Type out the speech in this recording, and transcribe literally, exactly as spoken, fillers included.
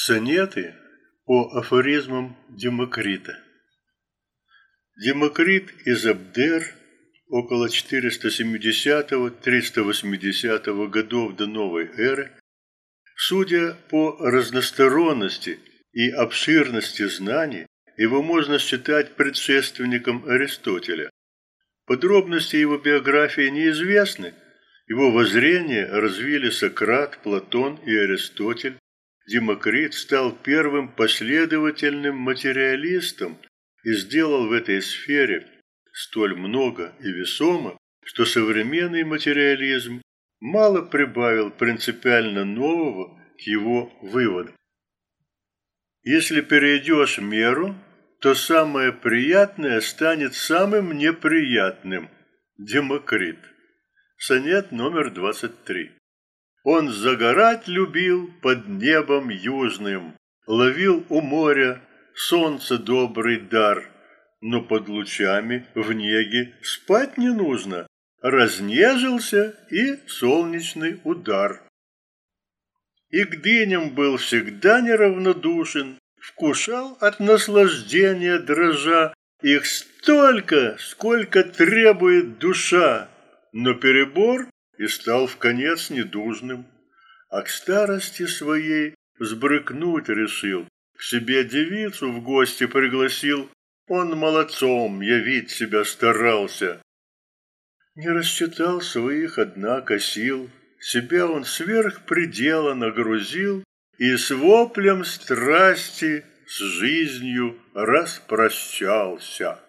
Сонеты по афоризмам Демокрита. Демокрит из Абдер около четыреста семидесятого — триста восьмидесятого годов до новой эры, судя по разносторонности и обширности знаний, его можно считать предшественником Аристотеля. Подробности его биографии неизвестны, его воззрения развили Сократ, Платон и Аристотель. Демокрит стал первым последовательным материалистом и сделал в этой сфере столь много и весомо, что современный материализм мало прибавил принципиально нового к его выводам. Если перейдешь меру, то самое приятное станет самым неприятным. Демокрит. Сонет номер двадцать три. Он загорать любил под небом южным, ловил у моря солнце добрый дар, но под лучами в неге спать не нужно, разнежился и солнечный удар. И к дыням был всегда неравнодушен, вкушал от наслаждения дрожа, их столько, сколько требует душа, но перебор и стал вконец недужным, а к старости своей взбрыкнуть решил, к себе девицу в гости пригласил, он молодцом явить себя старался. Не рассчитал своих, однако, сил, себя он сверх предела нагрузил и с воплем страсти с жизнью распрощался.